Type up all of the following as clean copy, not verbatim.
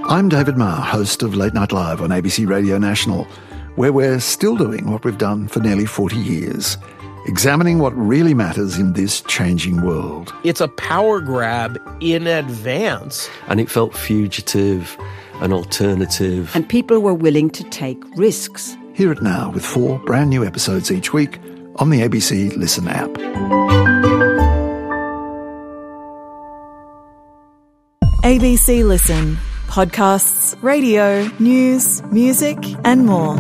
I'm David Marr, host of Late Night Live on ABC Radio National, where we're still doing what we've done for nearly 40 years, examining what really matters in this changing world. It's a power grab in advance. And it felt fugitive and alternative. And people were willing to take risks. Hear it now with 4 brand new episodes each week on the ABC Listen app. ABC Listen. Podcasts, radio, news, music and more.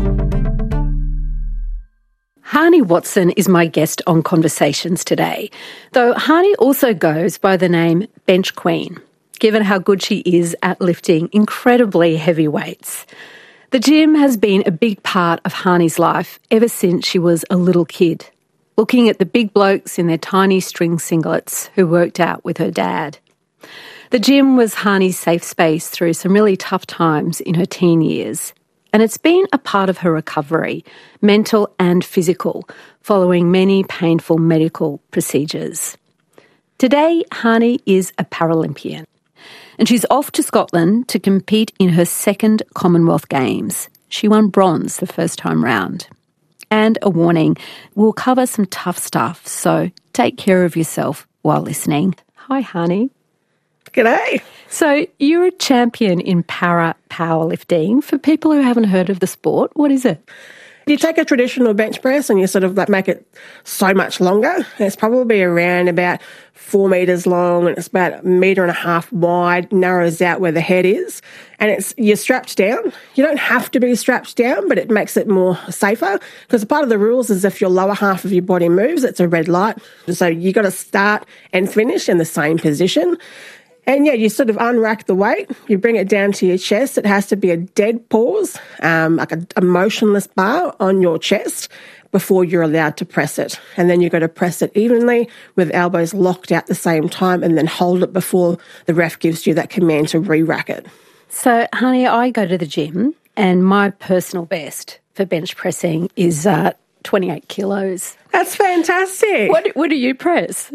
Hani Watson is my guest on Conversations today, though Hani also goes by the name Bench Queen, given how good she is at lifting incredibly heavy weights. The gym has been a big part of Hani's life ever since she was a little kid, looking at the big blokes in their tiny string singlets who worked out with her dad. The gym was Hani's safe space through some really tough times in her teen years, and it's been a part of her recovery, mental and physical, following many painful medical procedures. Today, Hani is a Paralympian, and she's off to Scotland to compete in her second Commonwealth Games. She won bronze the first time round. And a warning, we'll cover some tough stuff, so take care of yourself while listening. Hi, Hani. G'day. So you're a champion in powerlifting. For people who haven't heard of the sport, what is it? You take a traditional bench press and you sort of like make it so much longer. It's probably around about 4 metres long and it's about 1.5 metres wide, narrows out where the head is. And you're strapped down. You don't have to be strapped down, but it makes it more safer because part of the rules is if your lower half of your body moves, it's a red light. So you got to start and finish in the same position. And yeah, you sort of unrack the weight, you bring it down to your chest. It has to be a dead pause, like a motionless bar on your chest before you're allowed to press it. And then you've got to press it evenly with elbows locked at the same time and then hold it before the ref gives you that command to re-rack it. So, Hani, I go to the gym and my personal best for bench pressing is 28 kilos. That's fantastic. What do you press?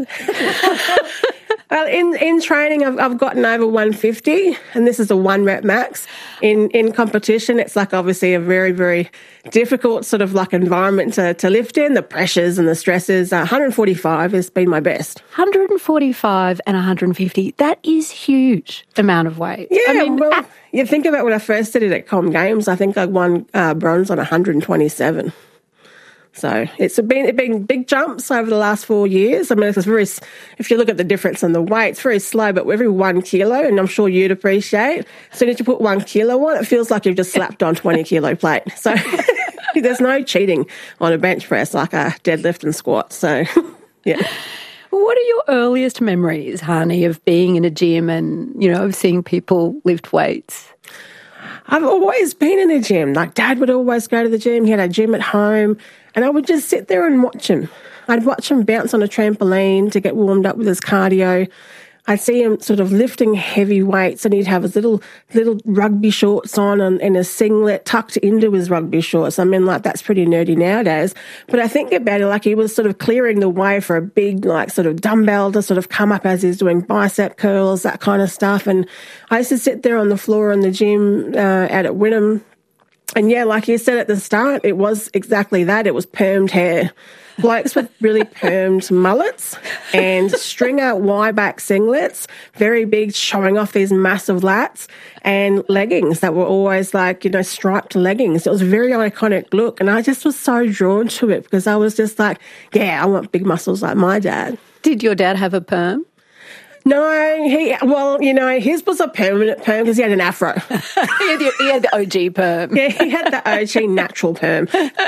Well, in training, I've gotten over 150, and this is a 1 rep max. In competition, it's like obviously a very, very difficult sort of like environment to lift in, the pressures and the stresses. 145 has been my best. 145 and 150, that is huge amount of weight. Yeah, well, you think about when I first did it at Com Games, I think I won bronze on 127. So it's been big jumps over the last 4 years. I mean, if you look at the difference in the weight, it's very slow, but every 1 kilo, and I'm sure you'd appreciate, as soon as you put 1 kilo on, it feels like you've just slapped on 20 kilo plate. So there's no cheating on a bench press like a deadlift and squat. So, yeah. What are your earliest memories, Hani, of being in a gym and, of seeing people lift weights? I've always been in a gym. Like Dad would always go to the gym. He had a gym at home and I would just sit there and watch him. I'd watch him bounce on a trampoline to get warmed up with his cardio. I'd see him sort of lifting heavy weights and he'd have his little rugby shorts on and a singlet tucked into his rugby shorts. I mean, like that's pretty nerdy nowadays. But I think about it like he was sort of clearing the way for a big like sort of dumbbell to sort of come up as he's doing bicep curls, that kind of stuff. And I used to sit there on the floor in the gym out at Wynnum. And yeah, like you said at the start, it was exactly that. It was permed hair. Blokes with really permed mullets and stringer Y-back singlets, very big, showing off these massive lats, and leggings that were always like, striped leggings. It was a very iconic look, and I just was so drawn to it because I was just like, yeah, I want big muscles like my dad. Did your dad have a perm? No, his was a permanent perm because he had an afro. he had the OG perm. Yeah, he had the OG natural perm.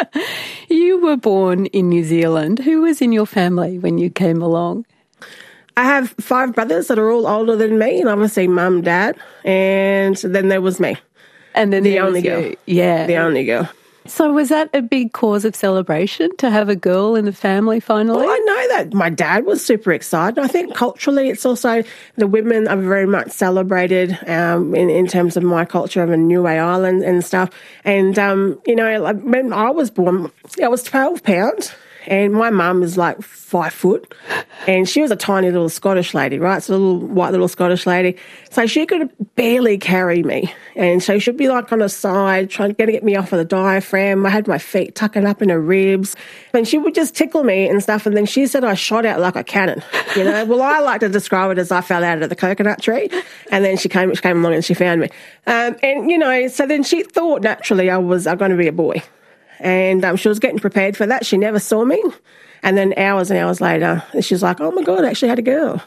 You were born in New Zealand. Who was in your family when you came along? I have 5 brothers that are all older than me, and obviously mum, dad, and then there was me. And then the only girl. Yeah. The only girl. So was that a big cause of celebration to have a girl in the family finally? Well, I know that my dad was super excited. I think culturally it's also the women are very much celebrated in terms of my culture of Niue Island and stuff. And, like when I was born, I was 12 pounds And my mum is like 5 foot, and she was a tiny little Scottish lady, right? So a little white little Scottish lady. So she could barely carry me. And so she'd be like on the side, trying to get me off of the diaphragm. I had my feet tucking up in her ribs. And she would just tickle me and stuff. And then she said I shot out like a cannon, you know. Well, I like to describe it as I fell out of the coconut tree. And then she came along and she found me. And, you know, so then she thought naturally I'm going to be a boy. And she was getting prepared for that. She never saw me. And then hours and hours later, she's like, oh, my God, I actually had a girl.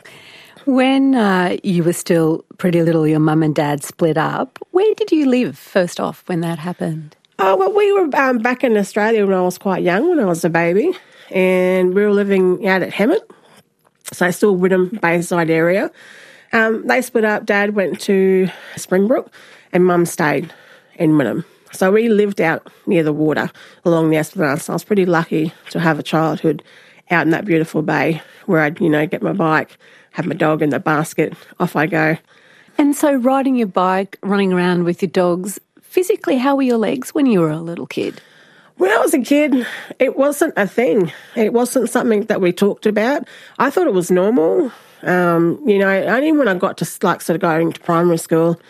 When you were still pretty little, your mum and dad split up. Where did you live, first off, when that happened? Oh, well, we were back in Australia when I was quite young, when I was a baby. And we were living out at Hemet, so still Wynnum Bayside area. They split up. Dad went to Springbrook and Mum stayed in Wynnum. So we lived out near the water along the Esplanade. So I was pretty lucky to have a childhood out in that beautiful bay where I'd, you know, get my bike, have my dog in the basket, off I go. And so riding your bike, running around with your dogs, physically, how were your legs when you were a little kid? When I was a kid, it wasn't a thing. It wasn't something that we talked about. I thought it was normal. You know, only when I got to like sort of going to primary school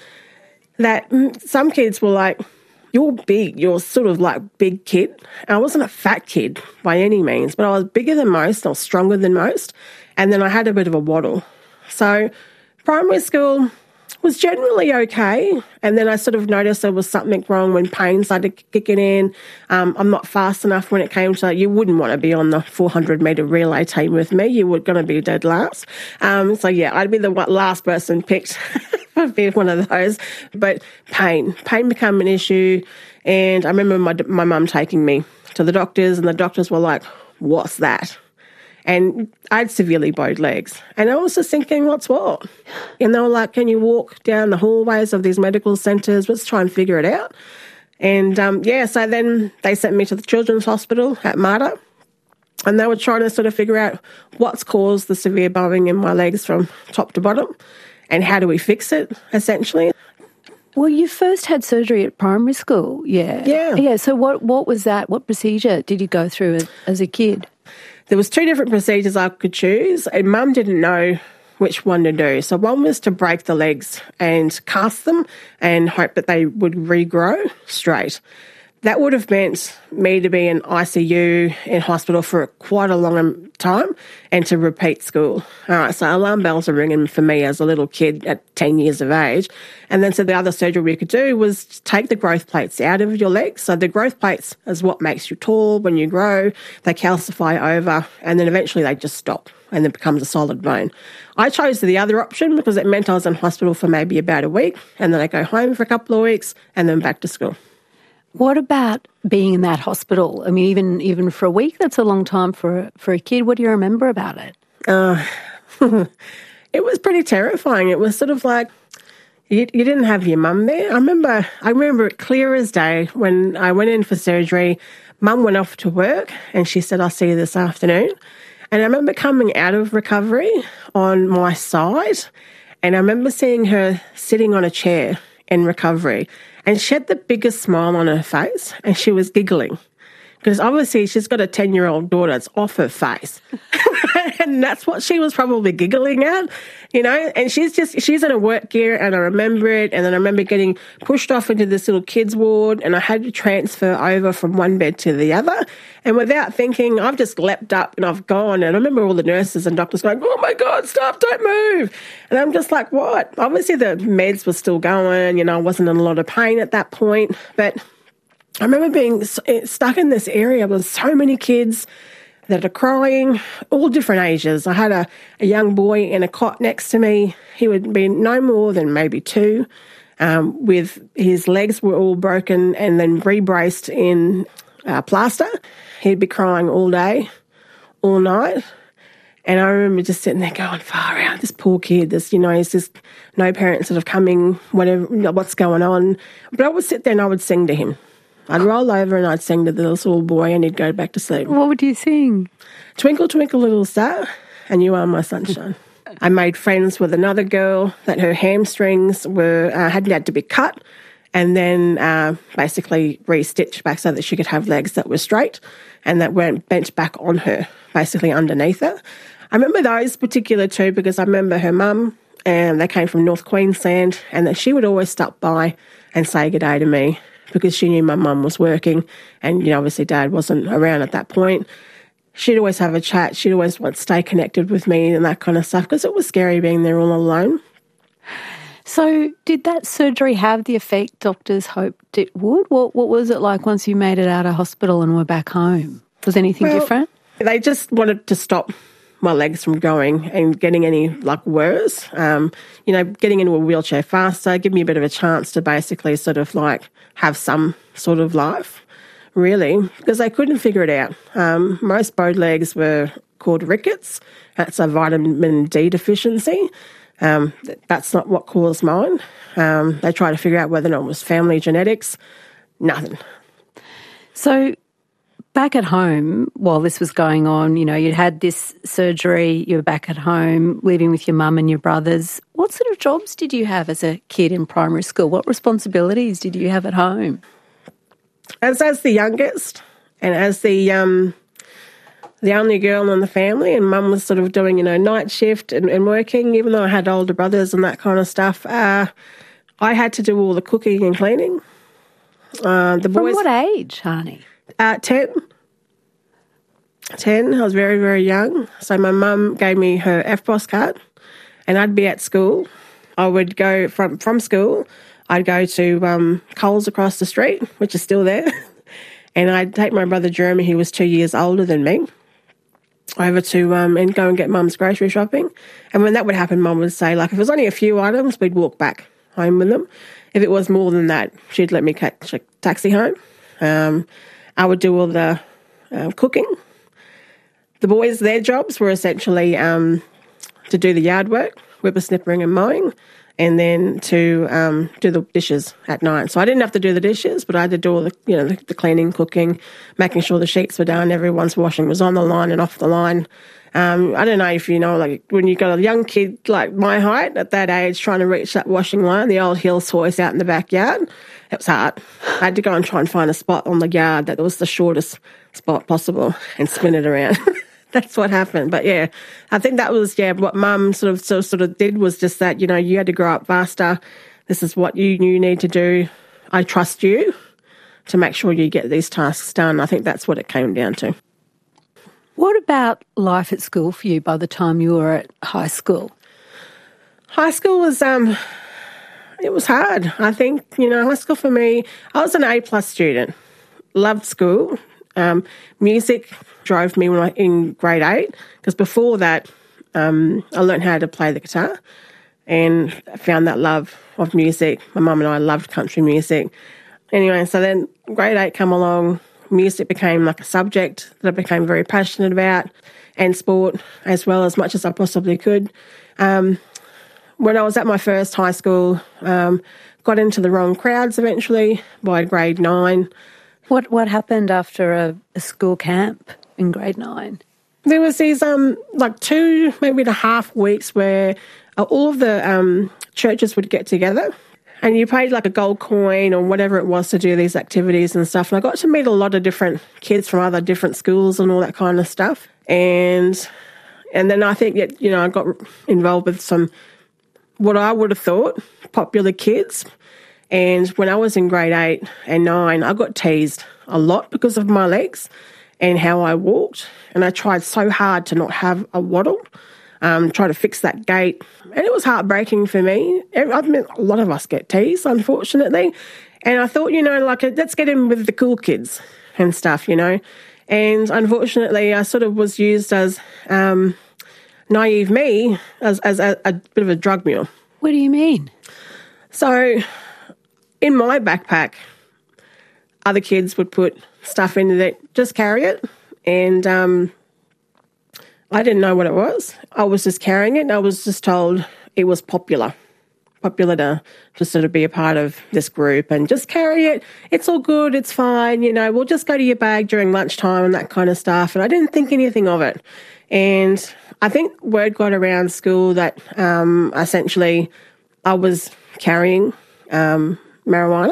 that some kids were like, you're big, you're sort of like big kid. I wasn't a fat kid by any means, but I was bigger than most, I was stronger than most, and then I had a bit of a waddle. So primary school was generally okay, and then I sort of noticed there was something wrong when pain started kicking in. I'm not fast enough when it came to, you wouldn't want to be on the 400-metre relay team with me. You were going to be dead last. So yeah, I'd be the last person picked. I'd be one of those. But pain became an issue, and I remember my mum taking me to the doctors, and the doctors were like, what's that? And I had severely bowed legs. And I was just thinking, what's what? And they were like, can you walk down the hallways of these medical centres? Let's try and figure it out. And, so then they sent me to the Children's Hospital at Mater. And they were trying to sort of figure out what's caused the severe bowing in my legs from top to bottom and how do we fix it, essentially. Well, you first had surgery at primary school, yeah. Yeah, so what was that? What procedure did you go through as a kid? There was 2 different procedures I could choose, and Mum didn't know which one to do. So one was to break the legs and cast them and hope that they would regrow straight. That would have meant me to be in ICU in hospital for quite a long time and to repeat school. All right, so alarm bells are ringing for me as a little kid at 10 years of age. And then so the other surgery we could do was take the growth plates out of your legs. So the growth plates is what makes you tall when you grow. They calcify over and then eventually they just stop and it becomes a solid bone. I chose the other option because it meant I was in hospital for maybe about a week and then I go home for a couple of weeks and then back to school. What about being in that hospital? I mean, even for a week, that's a long time for a kid. What do you remember about it? It was pretty terrifying. It was sort of like you didn't have your mum there. I remember it clear as day when I went in for surgery. Mum went off to work and she said, I'll see you this afternoon. And I remember coming out of recovery on my side and I remember seeing her sitting on a chair in recovery. And she had the biggest smile on her face and she was giggling because obviously she's got a 10-year-old daughter. It's off her face. And that's what she was probably giggling at, you know, and she's in a work gear and I remember it. And then I remember getting pushed off into this little kids ward and I had to transfer over from one bed to the other. And without thinking, I've just leapt up and I've gone. And I remember all the nurses and doctors going, oh my God, stop, don't move. And I'm just like, what? Obviously the meds were still going, you know, I wasn't in a lot of pain at that point. But I remember being stuck in this area with so many kids that are crying, all different ages. I had a young boy in a cot next to me. He would be no more than maybe 2, with his legs were all broken and then rebraced in plaster. He'd be crying all day, all night. And I remember just sitting there going, far out, this poor kid, he's just no parents that have coming, whatever, what's going on. But I would sit there and I would sing to him. I'd roll over and I'd sing to the little boy and he'd go back to sleep. What would you sing? Twinkle, twinkle, little star, and you are my sunshine. I made friends with another girl that her hamstrings hadn't had to be cut and then basically re-stitched back so that she could have legs that were straight and that weren't bent back on her, basically underneath her. I remember those particular two because I remember her mum, and they came from North Queensland, and that she would always stop by and say good day to me because she knew my mum was working and, you know, obviously Dad wasn't around at that point. She'd always have a chat. She'd always want to stay connected with me and that kind of stuff because it was scary being there all alone. So did that surgery have the effect doctors hoped it would? What was it like once you made it out of hospital and were back home? Was anything different? They just wanted to stop my legs from going and getting any worse. Getting into a wheelchair faster, give me a bit of a chance to basically sort of have some sort of life, really, because they couldn't figure it out. Most bowed legs were called rickets. That's a vitamin D deficiency. That's not what caused mine. They tried to figure out whether or not it was family genetics. Nothing. So back at home, while this was going on, you know, you'd had this surgery, you were back at home, living with your mum and your brothers. What sort of jobs did you have as a kid in primary school? What responsibilities did you have at home? As the youngest and as the only girl in the family, and Mum was sort of doing, night shift and working, even though I had older brothers and that kind of stuff, I had to do all the cooking and cleaning. The boys. From what age, Hani? 10. I was very, very young. So my mum gave me her FBOS card and I'd be at school. I would go from school, I'd go to Coles across the street, which is still there, and I'd take my brother Jeremy, who was 2 years older than me, over to and go and get Mum's grocery shopping. And when that would happen, Mum would say, if it was only a few items, we'd walk back home with them. If it was more than that, she'd let me catch a taxi home. I would do all the cooking. The boys, their jobs were essentially to do the yard work, whippersnippering and mowing, and then to do the dishes at night. So I didn't have to do the dishes, but I had to do all the cleaning, cooking, making sure the sheets were done, everyone's washing was on the line and off the line. I don't know if you know, when you've got a young kid like my height at that age trying to reach that washing line, the old Hills hoist out in the backyard, it was hard. I had to go and try and find a spot on the yard that was the shortest spot possible and spin it around. That's what happened. But yeah, I think that was, what Mum sort of did was just that, you had to grow up faster. This is what you need to do. I trust you to make sure you get these tasks done. I think that's what it came down to. What about life at school for you by the time you were at high school? High school was, it was hard. I think, high school for me, I was an A+ student. Loved school. Music drove me when in grade 8, because before that I learned how to play the guitar and found that love of music. My mum and I loved country music. Anyway, so then grade 8 come along, music became a subject that I became very passionate about, and sport as well, as much as I possibly could. When I was at my first high school, got into the wrong crowds eventually by grade 9. What happened after a school camp in grade 9? There was these 2, maybe and a half weeks where all of the churches would get together and you paid a gold coin or whatever it was to do these activities and stuff. And I got to meet a lot of different kids from other different schools and all that kind of stuff. And then I think that, I got involved with some, what I would have thought, popular kids. And when I was in grade 8 and 9, I got teased a lot because of my legs and how I walked. And I tried so hard to not have a waddle, try to fix that gait. And it was heartbreaking for me. I mean, a lot of us get teased, unfortunately. And I thought, let's get in with the cool kids and stuff, And unfortunately, I sort of was used as naive me as a bit of a drug mule. What do you mean? So in my backpack, other kids would put stuff in it, just carry it. And I didn't know what it was. I was just carrying it and I was just told it was popular to sort of be a part of this group and just carry it. It's all good. It's fine. We'll just go to your bag during lunchtime and that kind of stuff. And I didn't think anything of it. And I think word got around school that essentially I was carrying marijuana.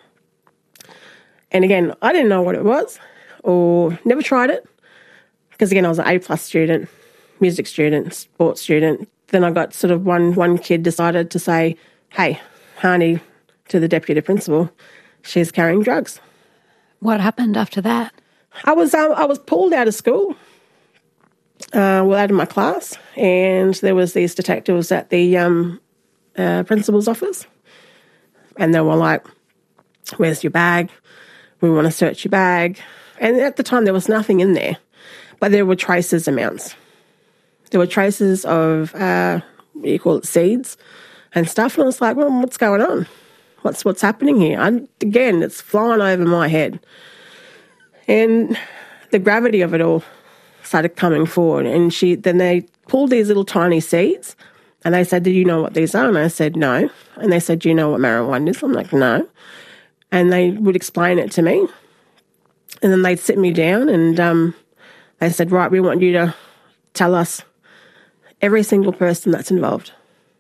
And again, I didn't know what it was or never tried it because, again, I was an A+ student, music student, sports student. Then I got sort of one kid decided to say, hey, Hani, to the deputy principal, she's carrying drugs. What happened after that? I was pulled out of school, out of my class, and there was these detectives at the principal's office, and they were like, where's your bag? We want to search your bag. And at the time, there was nothing in there, but there were traces amounts. There were traces of, you call it seeds and stuff, and I was like, well, what's going on? What's happening here? Again, it's flying over my head. And the gravity of it all started coming forward. And then they pulled these little tiny seeds and they said, do you know what these are? And I said, no. And they said, do you know what marijuana is? I'm like, no. And they would explain it to me. And then they'd sit me down and they said, right, we want you to tell us every single person that's involved.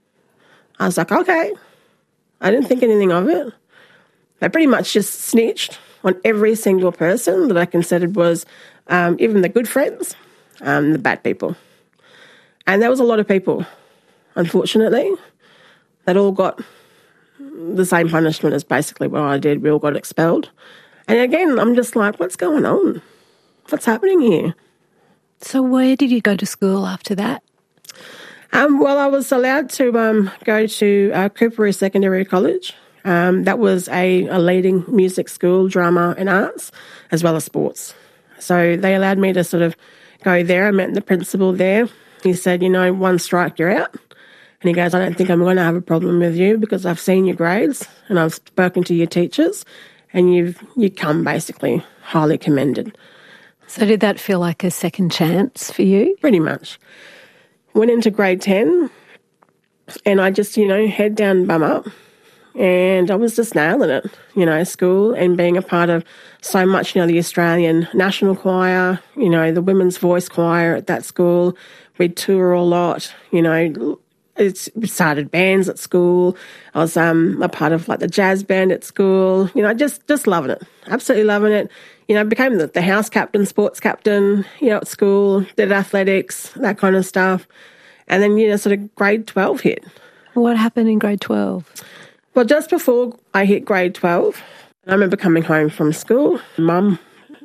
I was like, okay. I didn't think anything of it. They pretty much just snitched on every single person that I considered was even the good friends, the bad people. And there was a lot of people, unfortunately, that all got the same punishment as basically what I did. We all got expelled. And again, I'm just like, what's going on? What's happening here? So where did you go to school after that? Well, I was allowed to go to Coorparoo Secondary College. That was a leading music school, drama and arts, as well as sports. So they allowed me to sort of go there. I met the principal there. He said, one strike, you're out. And he goes, I don't think I'm going to have a problem with you because I've seen your grades and I've spoken to your teachers and you come basically highly commended. So did that feel like a second chance for you? Pretty much. Went into grade 10 and I just, head down, bum up. And I was just nailing it, school and being a part of so much, the Australian National Choir, the Women's Voice Choir at that school. We'd tour a lot, we started bands at school. I was a part of the jazz band at school, just loving it, absolutely loving it. Became the house captain, sports captain, at school, did athletics, that kind of stuff. And then, sort of grade 12 hit. What happened in grade 12? Well, just before I hit grade 12, I remember coming home from school. Mum,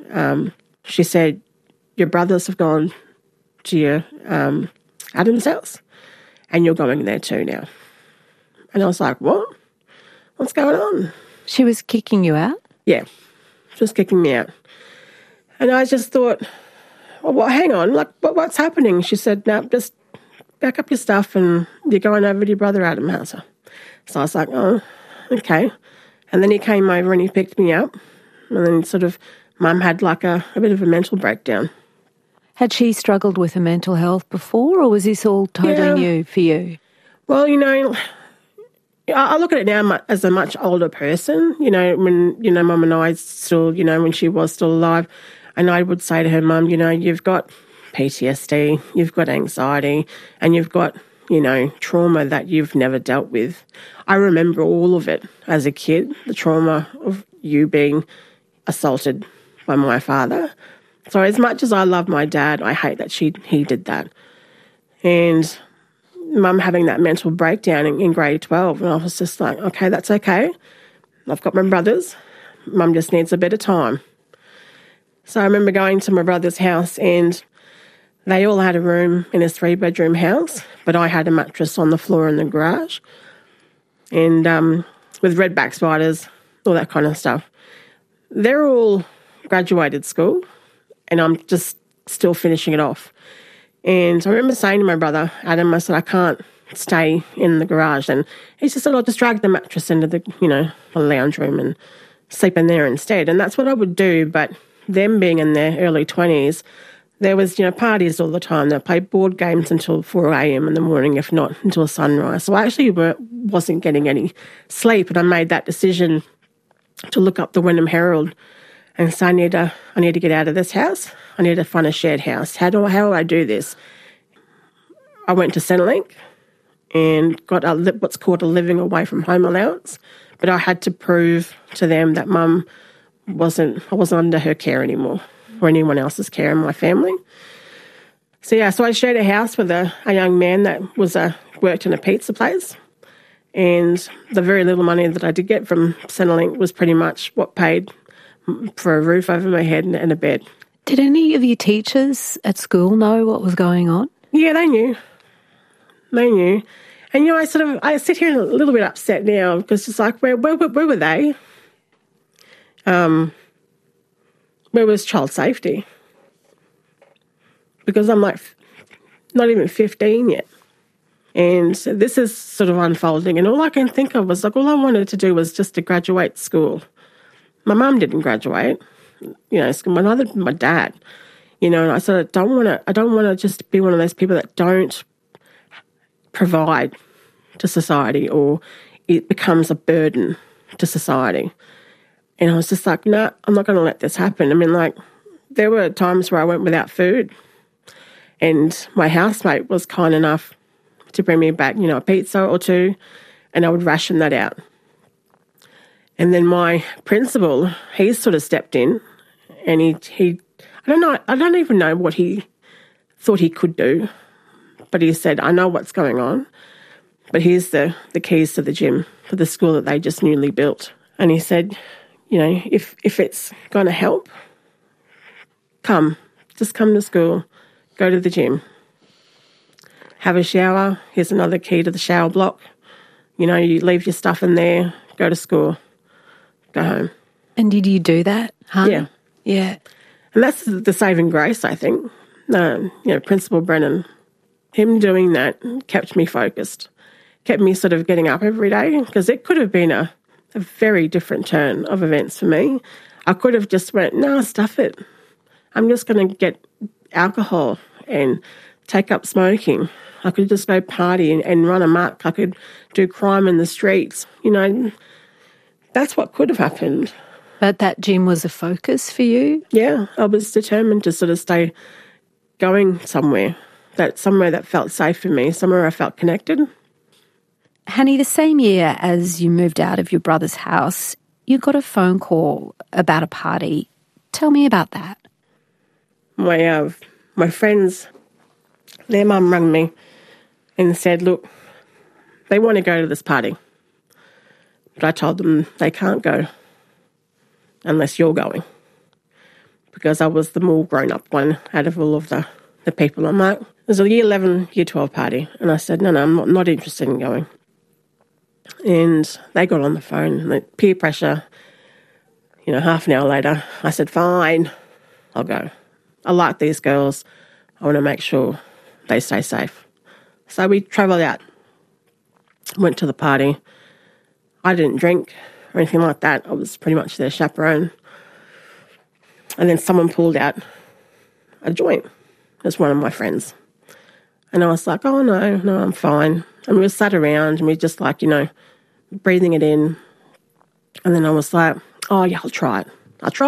she said, your brothers have gone to your Adam's house and you're going there too now. And I was like, what? What's going on? She was kicking you out? Yeah, just kicking me out. And I just thought, well, hang on, what's happening? She said, no, just back up your stuff and you're going over to your brother Adam's house. So I was like, oh, okay. And then he came over and he picked me up. And then sort of Mum had a bit of a mental breakdown. Had she struggled with her mental health before or was this all totally new for you? Well, I look at it now as a much older person, when, Mum and I still, when she was still alive. And I would say to her, Mum, you've got PTSD, you've got anxiety, and you've got trauma that you've never dealt with. I remember all of it as a kid, the trauma of you being assaulted by my father. So as much as I love my dad, I hate that he did that. And Mum having that mental breakdown in grade 12, and I was just like, okay, that's okay. I've got my brothers. Mum just needs a bit of time. So I remember going to my brother's house and they all had a room in a 3-bedroom house, but I had a mattress on the floor in the garage and with redback spiders, all that kind of stuff. They're all graduated school and I'm just still finishing it off. And I remember saying to my brother, Adam, I said, I can't stay in the garage. And he just said, I'll just drag the mattress into the, the lounge room and sleep in there instead. And that's what I would do. But them being in their early 20s, there was, parties all the time. They played board games until 4 a.m. in the morning, if not until sunrise. So I actually wasn't getting any sleep, and I made that decision to look up the Wynnum Herald and say, I need to get out of this house. I need to find a shared house. How do I do this? I went to Centrelink and got what's called a living away from home allowance, But I had to prove to them that I wasn't under her care anymore or anyone else's care in my family. So I shared a house with a young man that worked in a pizza place. And the very little money that I did get from Centrelink was pretty much what paid for a roof over my head and a bed. Did any of your teachers at school know what was going on? Yeah, they knew. They knew. And, I sit here a little bit upset now because it's like, where were they? Where was child safety? Because I'm like not even 15 yet. And this is sort of unfolding. And all I can think of was like, all I wanted to do was just to graduate school. My mum didn't graduate. My dad. And I said, I don't want to just be one of those people that don't provide to society or it becomes a burden to society. And I was just like, no, I'm not going to let this happen. I mean, like, there were times where I went without food and my housemate was kind enough to bring me back, a pizza or two, and I would ration that out. And then my principal, he sort of stepped in and he I don't even know what he thought he could do, but he said, I know what's going on, but here's the keys to the gym for the school that they just newly built. And he said, if it's going to help, just come to school, go to the gym, have a shower. Here's another key to the shower block. You leave your stuff in there, go to school, go home. And did you do that, huh? Yeah. Yeah. And that's the saving grace, I think. Principal Brennan, him doing that kept me focused, kept me sort of getting up every day, because it could have been a very different turn of events for me. I could have just went, no, stuff it. I'm just going to get alcohol and take up smoking. I could just go party and run amok. I could do crime in the streets. That's what could have happened. But that gym was a focus for you? Yeah, I was determined to sort of stay going somewhere that felt safe for me, somewhere I felt connected. Hanny, the same year as you moved out of your brother's house, you got a phone call about a party. Tell me about that. My friends, their mum rang me and said, look, they want to go to this party. But I told them they can't go unless you're going, because I was the more grown-up one out of all of the people. I'm like, there's a year 11, year 12 party. And I said, no, I'm not interested in going. And they got on the phone, and peer pressure, half an hour later, I said, fine, I'll go. I like these girls. I want to make sure they stay safe. So we travelled out, went to the party. I didn't drink or anything like that. I was pretty much their chaperone. And then someone pulled out a joint. It was one of my friends. And I was like, oh, no, I'm fine. And we were sat around and we just breathing it in. And then I was like, oh, yeah, I'll try it.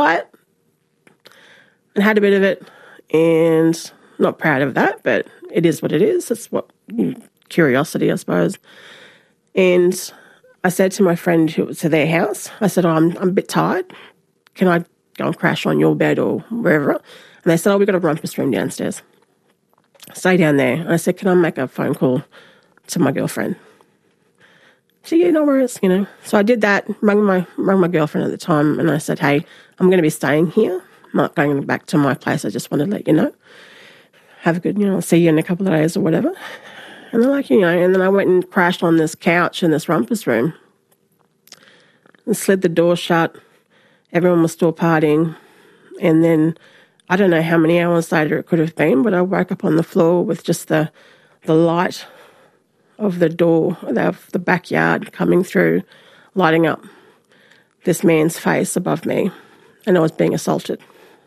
And had a bit of it, and not proud of that, but it is what it is. It's curiosity, I suppose. And I said to my friend who was to their house, I said, I'm a bit tired. Can I go and crash on your bed or wherever? And they said, we've got a rumpus room downstairs. Stay down there. And I said, can I make a phone call to my girlfriend? She said, yeah, no worries, So I did that, rang my girlfriend at the time, and I said, hey, I'm going to be staying here. I'm not going back to my place. I just wanted to let you know. Have a good, I'll see you in a couple of days or whatever. And they're like, and then I went and crashed on this couch in this rumpus room and slid the door shut. Everyone was still partying. And then I don't know how many hours later it could have been, but I woke up on the floor with just the light of the door of the backyard coming through, lighting up this man's face above me, and I was being assaulted.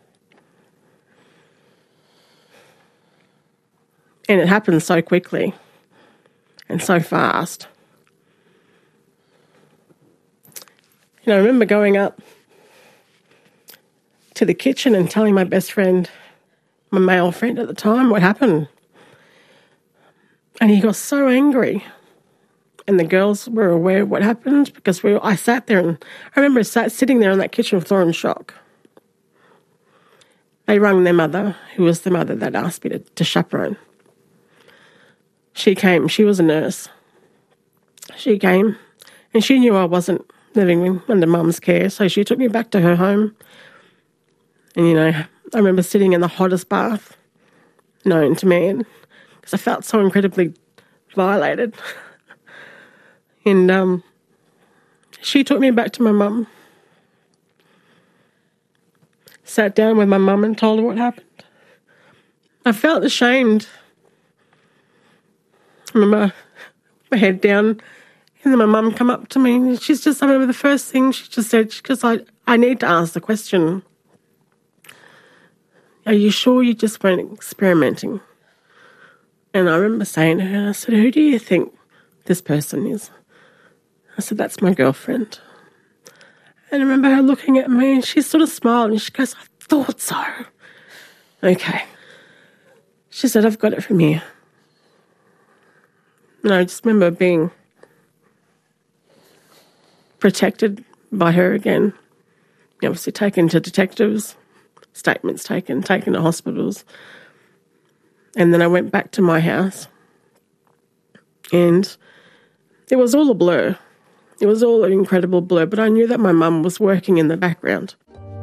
And it happened so quickly and so fast. I remember going up to the kitchen and telling my best friend, my male friend at the time, what happened. And he got so angry. and the girls were aware of what happened because I sat there and I remember sitting there on that kitchen floor in shock. They rang their mother, who was the mother that asked me to chaperone. She came. She was a nurse. She came and she knew I wasn't living under Mum's care, so she took me back to her home. And, I remember sitting in the hottest bath known to man because I felt so incredibly violated. And she took me back to my mum. Sat down with my mum and told her what happened. I felt ashamed. I remember my head down, and then my mum come up to me, and I remember the first thing she just said, because I need to ask the question, are you sure you just weren't experimenting? And I remember saying to her, I said, who do you think this person is? I said, that's my girlfriend. And I remember her looking at me and she sort of smiled and she goes, I thought so. Okay. She said, I've got it from here. And I just remember being protected by her again. Obviously taken to detectives, statements taken to hospitals. And then I went back to my house and it was all a blur. It was all an incredible blur, but I knew that my mum was working in the background.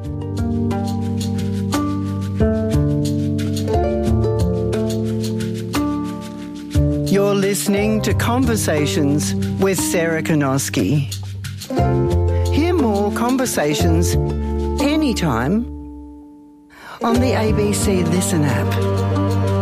You're listening to Conversations with Sarah Konoski. Hear more conversations anytime on the ABC Listen app.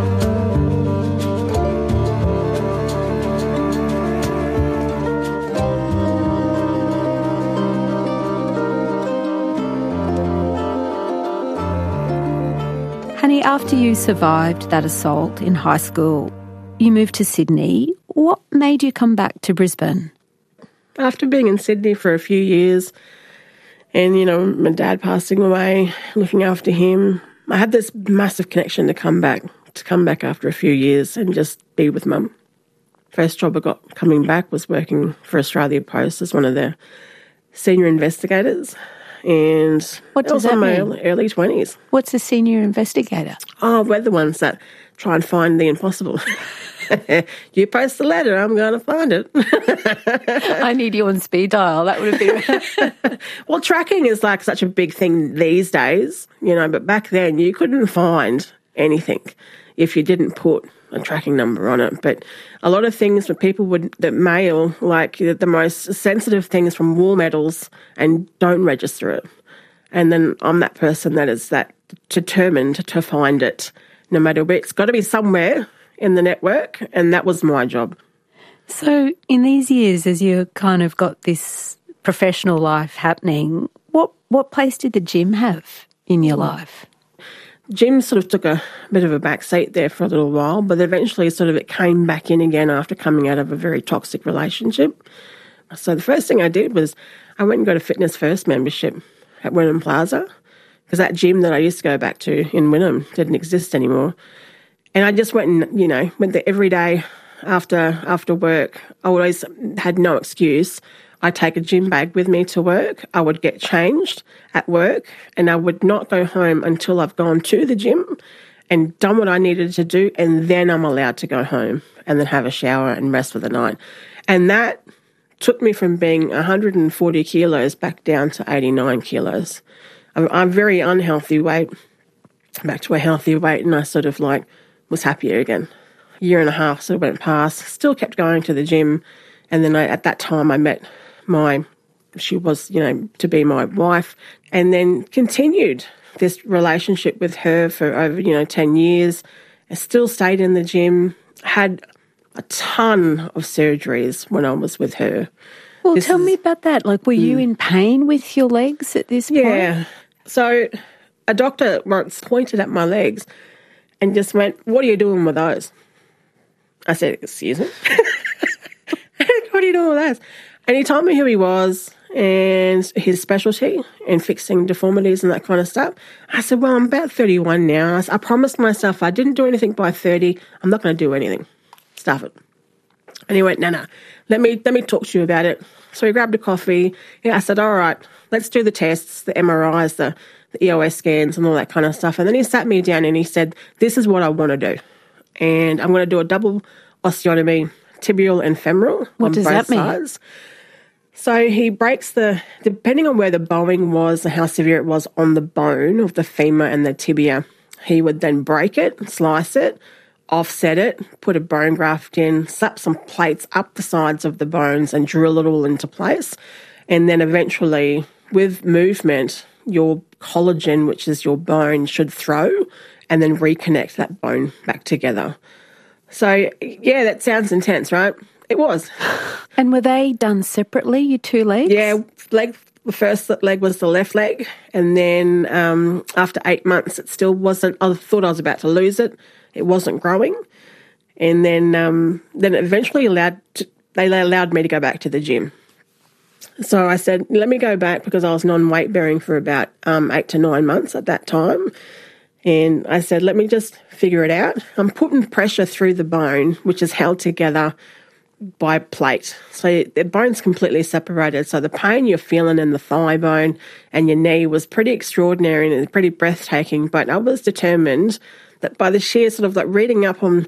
Honey, after you survived that assault in high school, you moved to Sydney. What made you come back to Brisbane? After being in Sydney for a few years and, my dad passing away, looking after him, I had this massive connection to come back after a few years and just be with Mum. First job I got coming back was working for Australia Post as one of their senior investigators. And what does that mean? My early 20s. What's a senior investigator? Oh, we're the ones that try and find the impossible. You post the letter, I'm going to find it. I need you on speed dial. That would have been... Well, tracking is like such a big thing these days, but back then you couldn't find anything if you didn't put a tracking number on it. But a lot of things that people that mail, like the most sensitive things from war medals and don't register it. And then I'm that person that is that determined to find it no matter where. It's got to be somewhere in the network, and that was my job. So in these years, as you kind of got this professional life happening, what place did the gym have in your life? Gym sort of took a bit of a back seat there for a little while, but eventually sort of it came back in again after coming out of a very toxic relationship. So the first thing I did was I went and got a Fitness First membership at Wynnum Plaza, because that gym that I used to go back to in Wynnum didn't exist anymore. And I just went and, went there every day after work. I always had no excuse. I'd take a gym bag with me to work. I would get changed at work, and I would not go home until I've gone to the gym and done what I needed to do, and then I'm allowed to go home and then have a shower and rest for the night. And that took me from being 140 kilos back down to 89 kilos. I'm very unhealthy weight, back to a healthier weight, and I sort of was happier again. A year and a half sort of went past, still kept going to the gym, and then at that time I met she was, to be my wife, and then continued this relationship with her for over, 10 years. I still stayed in the gym, had a ton of surgeries when I was with her. Well, tell me about that. Were you in pain with your legs at this point? Yeah. So a doctor once pointed at my legs and just went, "What are you doing with those?" I said, "Excuse me?" "What are you doing with those?" And he told me who he was and his specialty in fixing deformities and that kind of stuff. I said, "Well, I'm about 31 now. I promised myself I didn't do anything by 30. I'm not going to do anything. Stuff it." And he went, no, let me talk to you about it. So he grabbed a coffee. Yeah, I said, all right, let's do the tests, the MRIs, the EOS scans and all that kind of stuff. And then he sat me down and he said, this is what I want to do. And I'm going to do a double osteotomy, tibial and femoral. What does that mean? Sides. So he breaks depending on where the bowing was and how severe it was on the bone of the femur and the tibia, he would then break it, slice it, offset it, put a bone graft in, slap some plates up the sides of the bones and drill it all into place. And then eventually, with movement, your collagen, which is your bone, should throw and then reconnect that bone back together. So, yeah, that sounds intense, right? It was. And were they done separately, your two legs? Yeah, the first leg was the left leg. And then after 8 months, it still wasn't, I thought I was about to lose it. It wasn't growing. And then eventually they allowed me to go back to the gym. So I said, let me go back because I was non-weight bearing for about 8 to 9 months at that time. And I said, let me just figure it out. I'm putting pressure through the bone, which is held together by plate. So the bone's completely separated. So the pain you're feeling in the thigh bone and your knee was pretty extraordinary and pretty breathtaking. But I was determined that by the sheer sort of like reading up on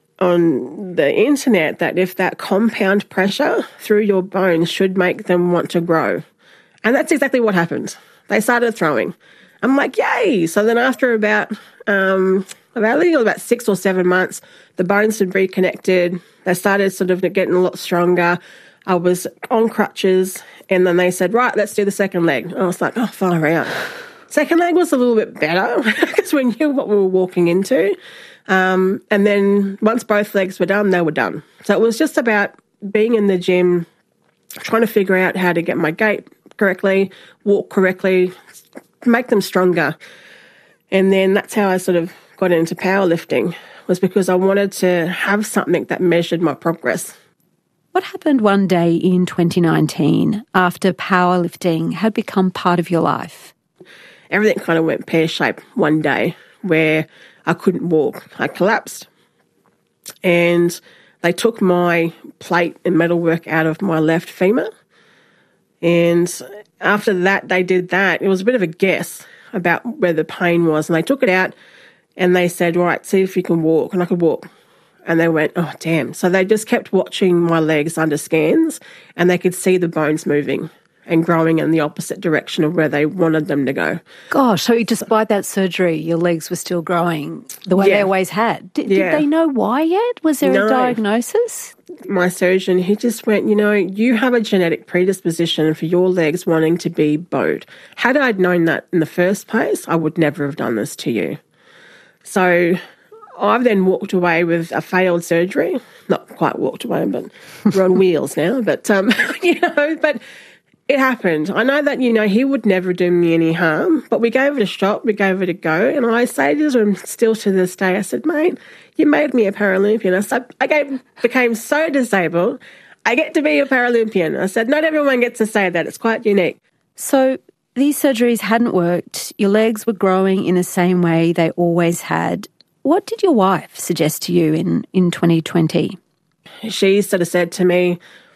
the internet that if that compound pressure through your bones should make them want to grow. And that's exactly what happened. They started throwing. I'm like, yay! So then after about 6 or 7 months, the bones had reconnected. They started sort of getting a lot stronger. I was on crutches, and then they said, right, let's do the second leg. I was like, oh, far out. Second leg was a little bit better because we knew what we were walking into. And then once both legs were done, they were done. So it was just about being in the gym, trying to figure out how to get my gait correctly, walk correctly, make them stronger. And then that's how I sort of got into powerlifting, was because I wanted to have something that measured my progress. What happened one day in 2019 after powerlifting had become part of your life? Everything kind of went pear-shaped one day where I couldn't walk. I collapsed. And they took my plate and metalwork out of my left femur. And after that, they did that. It was a bit of a guess about where the pain was. And they took it out and they said, right, see if you can walk. And I could walk. And they went, oh, damn. So they just kept watching my legs under scans and they could see the bones moving and growing in the opposite direction of where they wanted them to go. Gosh, so despite that surgery, your legs were still growing the way they always had. Did they know why yet? Was there a diagnosis? My surgeon, he just went, you have a genetic predisposition for your legs wanting to be bowed. Had I known that in the first place, I would never have done this to you. So I've then walked away with a failed surgery. Not quite walked away, but we're on wheels now. But, but it happened. I know that, he would never do me any harm, but we gave it a shot, we gave it a go. And I say to him still to this day, I said, mate, you made me a Paralympian. I became so disabled, I get to be a Paralympian. I said, not everyone gets to say that. It's quite unique. So these surgeries hadn't worked. Your legs were growing in the same way they always had. What did your wife suggest to you in 2020? She sort of said to me,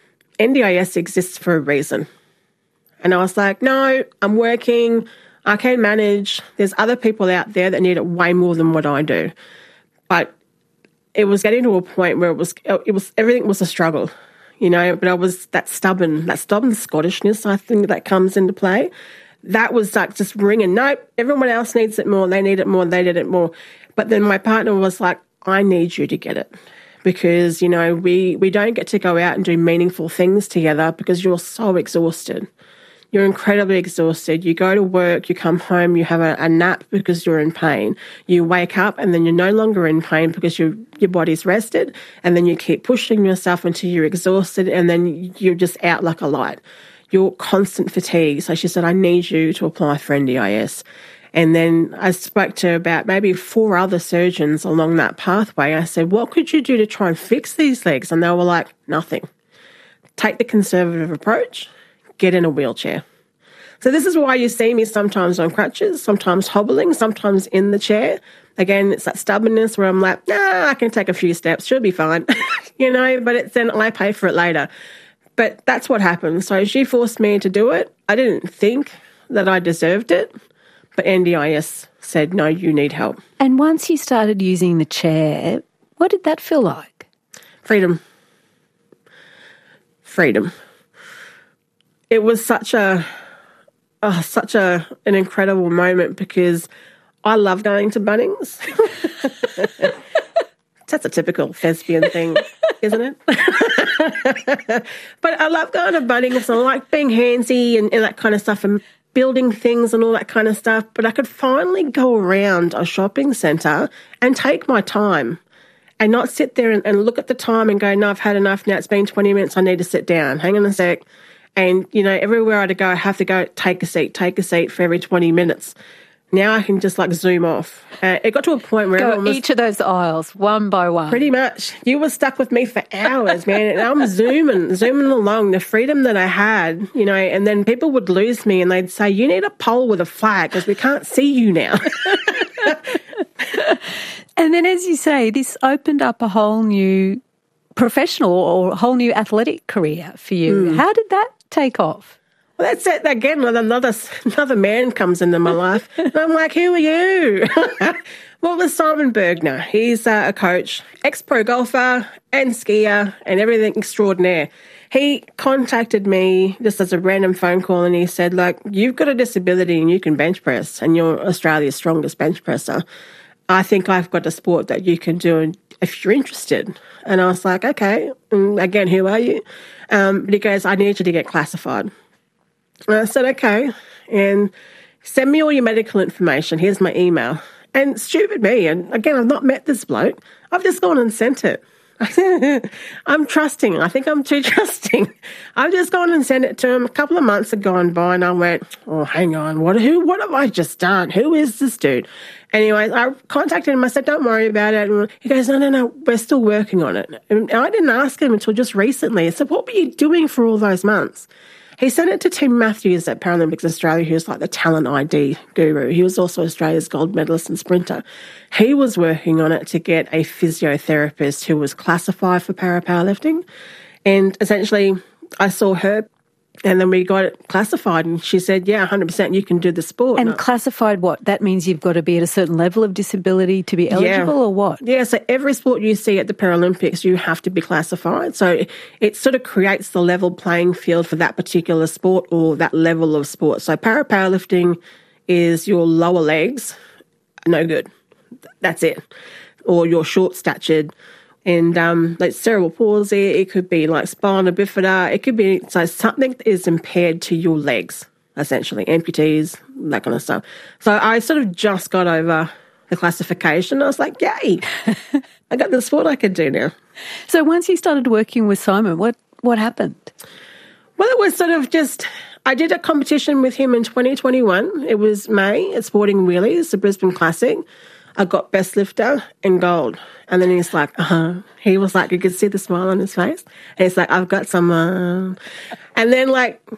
NDIS exists for a reason. And I was like, no, I'm working, I can manage. There's other people out there that need it way more than what I do. But it was getting to a point where it was everything was a struggle, but I was that stubborn Scottishness, I think, that comes into play. That was like just ringing, nope, everyone else needs it more, they need it more, they did it more. But then my partner was like, I need you to get it. Because, we don't get to go out and do meaningful things together because you're so exhausted. You're incredibly exhausted. You go to work, you come home, you have a nap because you're in pain. You wake up and then you're no longer in pain because your body's rested, and then you keep pushing yourself until you're exhausted, and then you're just out like a light. You're constant fatigue. So she said, I need you to apply for NDIS. And then I spoke to about maybe 4 other surgeons along that pathway. I said, what could you do to try and fix these legs? And they were like, nothing. Take the conservative approach. Get in a wheelchair. So this is why you see me sometimes on crutches, sometimes hobbling, sometimes in the chair. Again, it's that stubbornness where I'm like, nah, I can take a few steps, she'll be fine, but it's then I pay for it later. But that's what happened. So she forced me to do it. I didn't think that I deserved it, but NDIS said, no, you need help. And once you started using the chair, what did that feel like? Freedom. It was such an incredible moment because I love going to Bunnings. That's a typical thespian thing, isn't it? But I love going to Bunnings. I like being handsy and that kind of stuff and building things and all that kind of stuff. But I could finally go around a shopping centre and take my time and not sit there and look at the time and go, no, I've had enough now. It's been 20 minutes. I need to sit down. Hang on a sec. And, everywhere I go, I have to go take a seat for every 20 minutes. Now I can just zoom off. It got to a point where go each of those aisles one by one. Pretty much. You were stuck with me for hours, man. And I'm zooming along. The freedom that I had, and then people would lose me and they'd say, you need a pole with a flag because we can't see you now. And then, as you say, this opened up a whole new professional or a whole new athletic career for you. How did that take off? Well, that's it. Again, another man comes into my life. And I'm like, who are you? Well, it was Simon Bergner. He's a coach, ex-pro golfer and skier and everything extraordinaire. He contacted me just as a random phone call and he said, look, you've got a disability and you can bench press and you're Australia's strongest bench presser. I think I've got a sport that you can do if you're interested. And I was like, okay. And again, who are you? But he goes, I need you to get classified. And I said, okay. And send me all your medical information. Here's my email. And stupid me. And again, I've not met this bloke. I've just gone and sent it. I'm trusting. I think I'm too trusting. I've just gone and sent it to him. A couple of months had gone by and I went, oh, hang on. What have I just done? Who is this dude? Anyway, I contacted him. I said, don't worry about it. And he goes, no, we're still working on it. And I didn't ask him until just recently. I said, what were you doing for all those months? He sent it to Tim Matthews at Paralympics Australia, who's like the talent ID guru. He was also Australia's gold medalist and sprinter. He was working on it to get a physiotherapist who was classified for powerlifting. And essentially, I saw her and then we got it classified and she said, yeah, 100% you can do the sport. And classified what? That means you've got to be at a certain level of disability to be eligible or what? Yeah, so every sport you see at the Paralympics, you have to be classified. So it sort of creates the level playing field for that particular sport or that level of sport. So powerlifting is your lower legs, no good. That's it. Or you're short-statured. And like cerebral palsy, it could be like spina bifida. It could be something that is impaired to your legs, essentially, amputees, that kind of stuff. So I sort of just got over the classification. I was like, yay, I got the sport I could do now. So once you started working with Simon, what happened? Well, it was sort of just, I did a competition with him in 2021. It was May at Sporting Wheelies, the Brisbane Classic. I got best lifter and gold. And then he's like, he was like, you could see the smile on his face. And he's like, I've got some. And then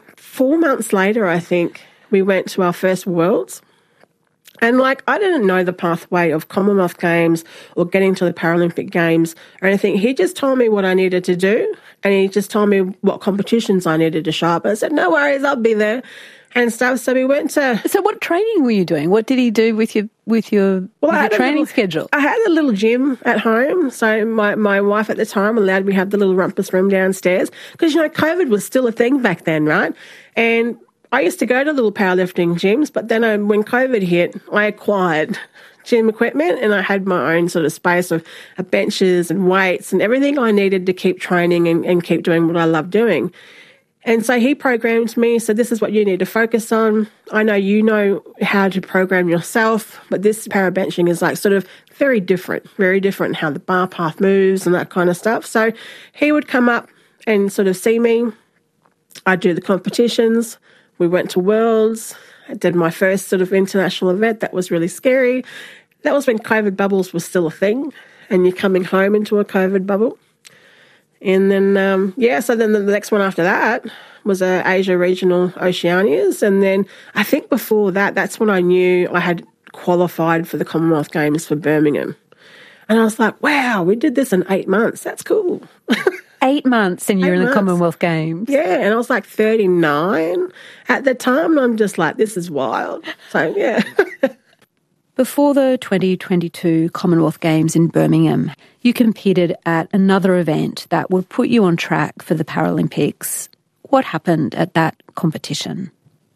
4 months later, I think, we went to our first Worlds. And I didn't know the pathway of Commonwealth Games or getting to the Paralympic Games or anything. He just told me what I needed to do. And he just told me what competitions I needed to show up. I said, no worries, I'll be there. And stuff. So we went to. So what training were you doing? What did he do with your training schedule? I had a little gym at home. So my wife at the time allowed me to have the little rumpus room downstairs because COVID was still a thing back then, right? And I used to go to little powerlifting gyms, but then when COVID hit, I acquired gym equipment and I had my own sort of space of benches and weights and everything I needed to keep training and keep doing what I love doing. And so he programmed me, so this is what you need to focus on. I know you know how to program yourself, but this parabenching is sort of very different how the bar path moves and that kind of stuff. So he would come up and sort of see me. I'd do the competitions. We went to Worlds. I did my first sort of international event. That was really scary. That was when COVID bubbles was still a thing and you're coming home into a COVID bubble. And then, so then the next one after that was a Asia Regional Oceanias. And then I think before that, that's when I knew I had qualified for the Commonwealth Games for Birmingham. And I was like, wow, we did this in 8 months. That's cool. 8 months and you're in the Commonwealth Games. Yeah, and I was like 39 at the time. And I'm just like, this is wild. So, yeah. Before the 2022 Commonwealth Games in Birmingham, you competed at another event that would put you on track for the Paralympics. What happened at that competition?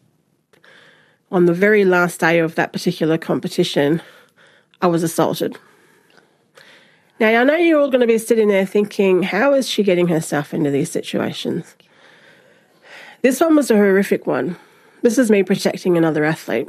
On the very last day of that particular competition, I was assaulted. Now, I know you're all going to be sitting there thinking, how is she getting herself into these situations? This one was a horrific one. This is me protecting another athlete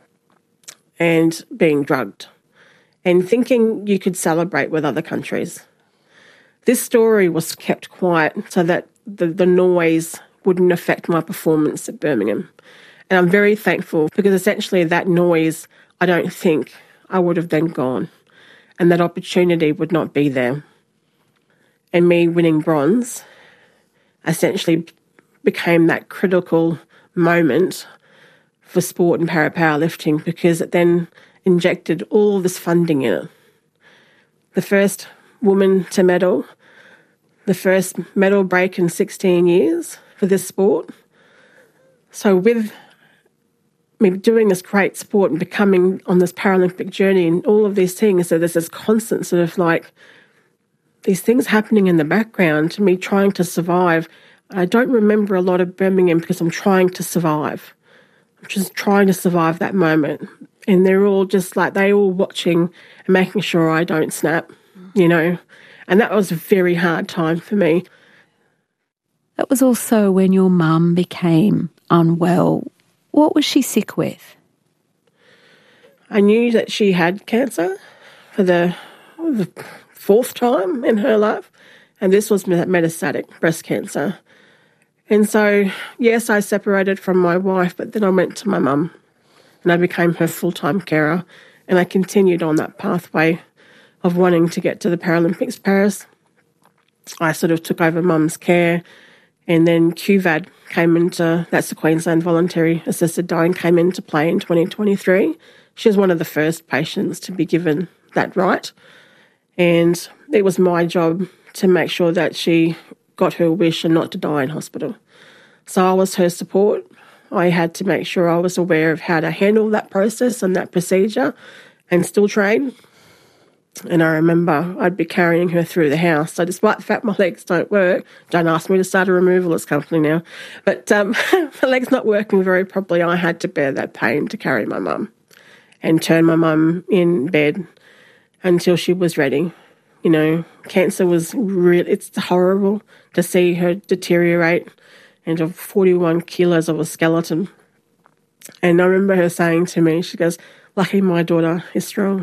and being drugged and thinking you could celebrate with other countries. This story was kept quiet so that the noise wouldn't affect my performance at Birmingham. And I'm very thankful because essentially that noise, I don't think I would have then gone and that opportunity would not be there. And me winning bronze essentially became that critical moment for sport and powerlifting because it then injected all this funding in it. The first woman to medal, the first medal break in 16 years for this sport. So with me doing this great sport and becoming on this Paralympic journey and all of these things, so there's this constant sort of like these things happening in the background, me trying to survive. I don't remember a lot of Birmingham because I'm trying to survive. I'm just trying to survive that moment. And they're all just like, they all watching and making sure I don't snap, you know. And that was a very hard time for me. That was also when your mum became unwell. What was she sick with? I knew that she had cancer for the fourth time in her life. And this was metastatic breast cancer. And so, yes, I separated from my wife, but then I went to my mum and I became her full-time carer. And I continued on that pathway of wanting to get to the Paralympics Paris. I sort of took over mum's care, and then QVAD came into, that's the Queensland Voluntary Assisted Dying, came into play in 2023. She was one of the first patients to be given that right. And it was my job to make sure that she got her wish and not to die in hospital. So I was her support. I had to make sure I was aware of how to handle that process and that procedure and still train. And I remember I'd be carrying her through the house. So despite the fact my legs don't work, don't ask me to start a removalist company now, but my legs not working very properly, I had to bear that pain to carry my mum and turn my mum in bed until she was ready. You know, cancer was really, it's horrible to see her deteriorate into 41 kilos of a skeleton. And I remember her saying to me, she goes, lucky my daughter is strong.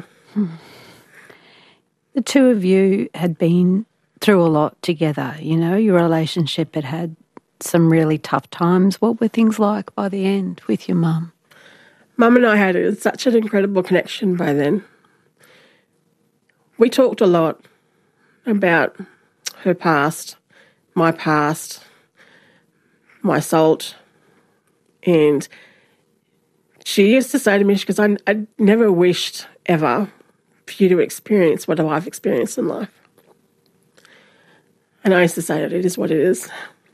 The two of you had been through a lot together, you know, your relationship had some really tough times. What were things like by the end with your mum? Mum and I had such an incredible connection by then. We talked a lot about her past, my salt, and she used to say to me, she goes, I never wished ever for you to experience what I've experienced in life. And I used to say that it is what it is.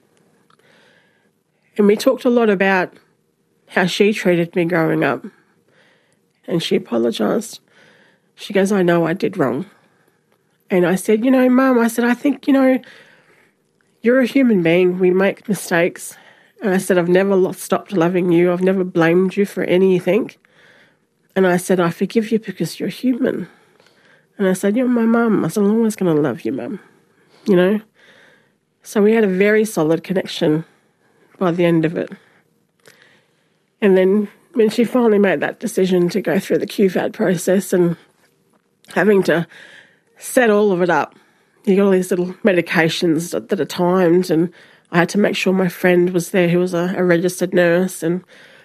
And we talked a lot about how she treated me growing up. And she apologised. She goes, I know I did wrong. And I said, you know, Mum, I said, I think, you know, you're a human being. We make mistakes. And I said, I've never stopped loving you. I've never blamed you for anything. And I said, I forgive you because you're human. And I said, you're my mum. I said, I'm always going to love you, Mum. You know? So we had a very solid connection by the end of it. And then when she finally made that decision to go through the QVAD process and having to set all of it up, you got all these little medications that are timed, and I had to make sure my friend was there who was a registered nurse. And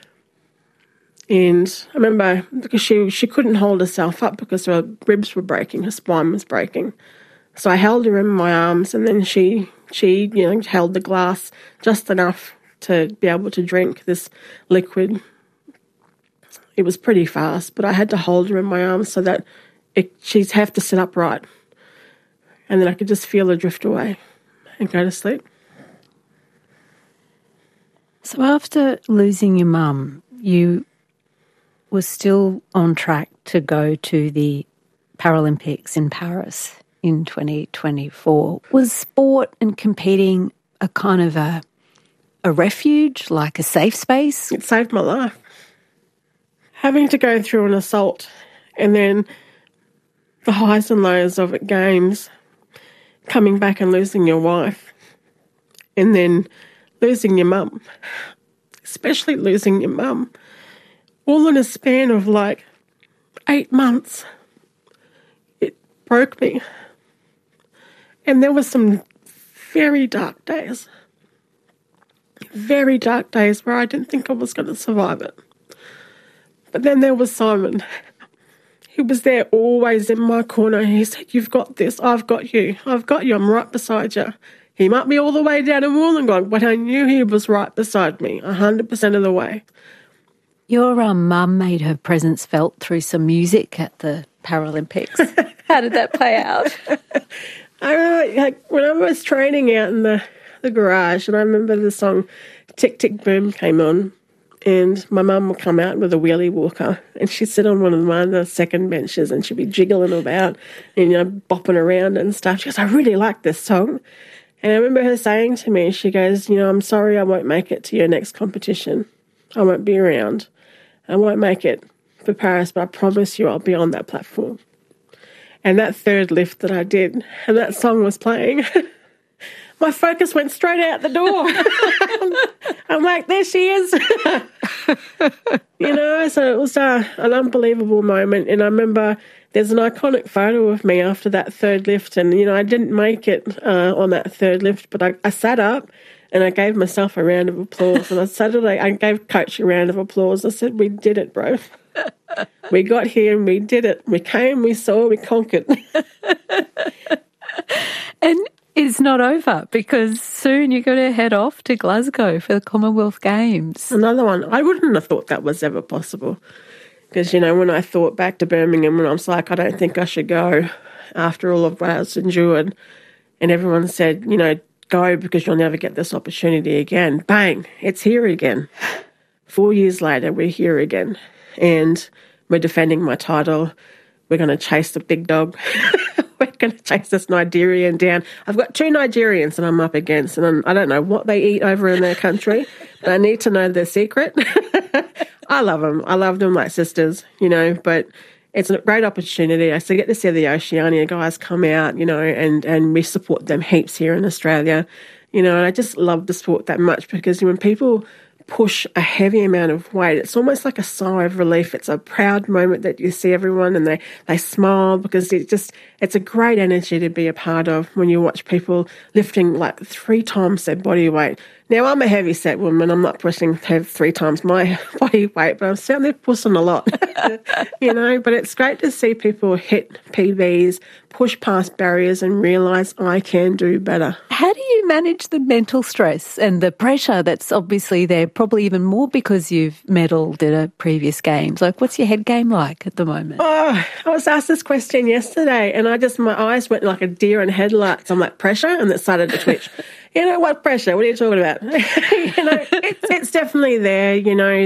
I remember because she couldn't hold herself up because her ribs were breaking, her spine was breaking. So I held her in my arms, and then she held the glass just enough to be able to drink this liquid. It was pretty fast, but I had to hold her in my arms so that she'd have to sit upright. And then I could just feel her drift away and go to sleep. So after losing your mum, you were still on track to go to the Paralympics in Paris in 2024. Was sport and competing a kind of a refuge, like a safe space? It saved my life. Having to go through an assault and then the highs and lows of it, games, coming back and losing your wife, and then losing your mum, especially losing your mum, all in a span of like 8 months. It broke me. And there were some very dark days where I didn't think I was going to survive it. But then there was Simon. He was there always in my corner. He said, "You've got this. I've got you. I've got you. I'm right beside you." He might be all the way down in Wollongong, but I knew he was right beside me 100% of the way. Your mum made her presence felt through some music at the Paralympics. How did that play out? I remember, like, when I was training out in the garage, and I remember the song Tick Tick Boom came on, and my mum would come out with a wheelie walker, and she'd sit on one of the second benches, and she'd be jiggling about and, bopping around and stuff. She goes, "I really like this song." And I remember her saying to me, she goes, "I'm sorry I won't make it to your next competition. I won't be around. I won't make it for Paris, but I promise you I'll be on that platform." And that third lift that I did, and that song was playing, my focus went straight out the door. I'm like, there she is. So it was an unbelievable moment. And I remember there's an iconic photo of me after that third lift. And, I didn't make it on that third lift, but I sat up and I gave myself a round of applause. And I gave Coach a round of applause. I said, "We did it, bro. We got here and we did it. We came, we saw, we conquered." And it's not over, because soon you're going to head off to Glasgow for the Commonwealth Games. Another one. I wouldn't have thought that was ever possible. Because, when I thought back to Birmingham, and I was like, I don't think I should go after all of what I was endured. And everyone said, go because you'll never get this opportunity again. Bang, it's here again. 4 years later, we're here again. And we're defending my title. We're going to chase the big dog. We're going to chase this Nigerian down. I've got 2 Nigerians that I'm up against, and I don't know what they eat over in their country, but I need to know their secret. I love them. I love them like sisters, but it's a great opportunity. I still get to see the Oceania guys come out, and we support them heaps here in Australia, and I just love the sport that much, because when people push a heavy amount of weight, it's almost like a sigh of relief. It's a proud moment that you see everyone and they smile, because it's a great energy to be a part of when you watch people lifting like 3 times their body weight. Now, I'm a heavy set woman. I'm not pushing to have 3 times my body weight, but I'm certainly pushing a lot, but it's great to see people hit PBs, push past barriers and realise I can do better. How do you manage the mental stress and the pressure that's obviously there, probably even more because you've medalled at a previous games? Like, what's your head game like at the moment? Oh, I was asked this question yesterday, and my eyes went like a deer in headlights. I'm like, pressure? And it started to twitch. What pressure? What are you talking about? It's definitely there,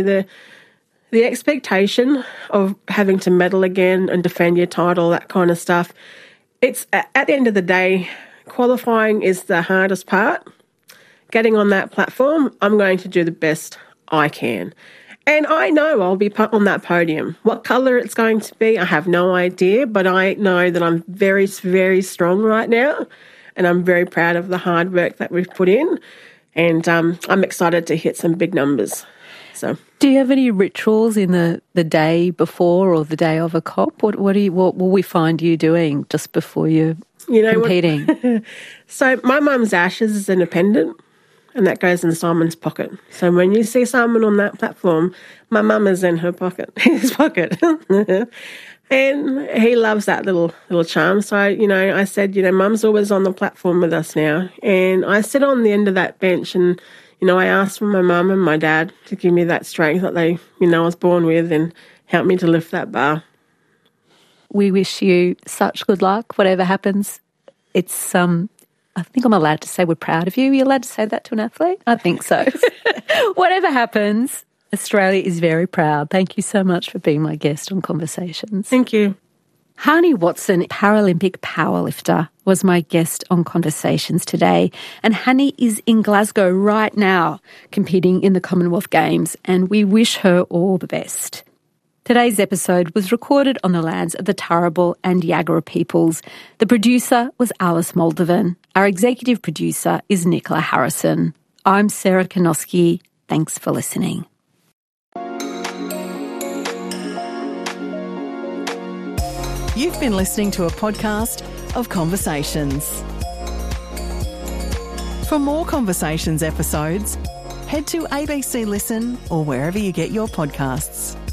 the expectation of having to medal again and defend your title, that kind of stuff. It's at the end of the day, qualifying is the hardest part. Getting on that platform, I'm going to do the best I can. And I know I'll be on that podium. What colour it's going to be, I have no idea, but I know that I'm very, very strong right now, and I'm very proud of the hard work that we've put in, and I'm excited to hit some big numbers. So, do you have any rituals in the day before or the day of a comp? What will we find you doing just before you're competing? So my mum's ashes is independent, and that goes in Simon's pocket. So when you see Simon on that platform, my mum is in his pocket. And he loves that little charm. So, I said, Mum's always on the platform with us now. And I sit on the end of that bench and, I asked for my mum and my dad to give me that strength that they, I was born with and help me to lift that bar. We wish you such good luck, whatever happens. It's, I think I'm allowed to say we're proud of you. Are you allowed to say that to an athlete? I think so. Whatever happens, Australia is very proud. Thank you so much for being my guest on Conversations. Thank you. Hani Watson, Paralympic powerlifter, was my guest on Conversations today. And Hani is in Glasgow right now competing in the Commonwealth Games, and we wish her all the best. Today's episode was recorded on the lands of the Turrbal and Yagara peoples. The producer was Alice Moldovan. Our executive producer is Nicola Harrison. I'm Sarah Kanoski. Thanks for listening. You've been listening to a podcast of Conversations. For more Conversations episodes, head to ABC Listen or wherever you get your podcasts.